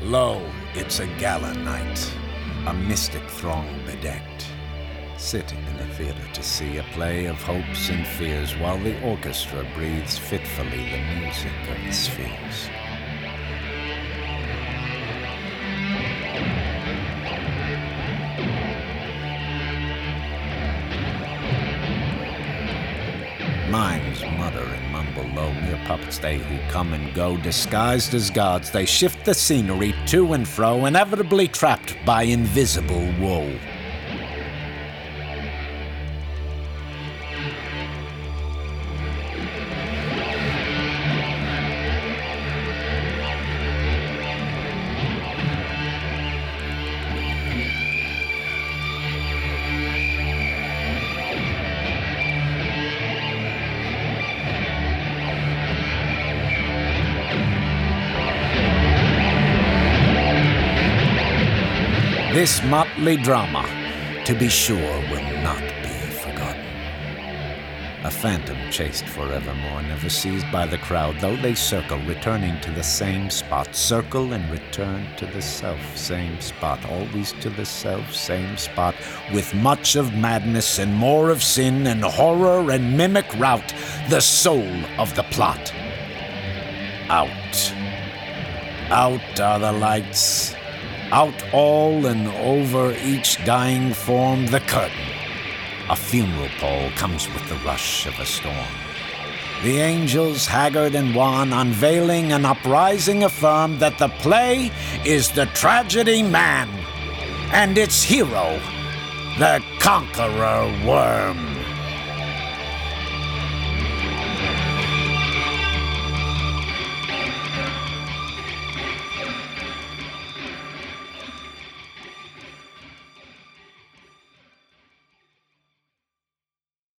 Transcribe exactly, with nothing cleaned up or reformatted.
Lo, it's a gala night, a mystic throng bedecked, sitting in a theater to see a play of hopes and fears while the orchestra breathes fitfully the music of the spheres. Mimes mutter and mumble low, mere puppets they who come and go, disguised as gods, they shift the scenery to and fro, inevitably trapped by invisible woe. This motley drama, to be sure, will not be forgotten. A phantom chased forevermore, never seized by the crowd, though they circle, returning to the same spot, circle and return to the self-same spot, always to the self-same spot, with much of madness and more of sin and horror and mimic rout, the soul of the plot. Out. Out are the lights. Out all and over each dying form the curtain. A funeral pall comes with the rush of a storm. The angels, haggard and wan, unveiling and uprising, affirm that the play is the tragedy man, and its hero, the conqueror worm.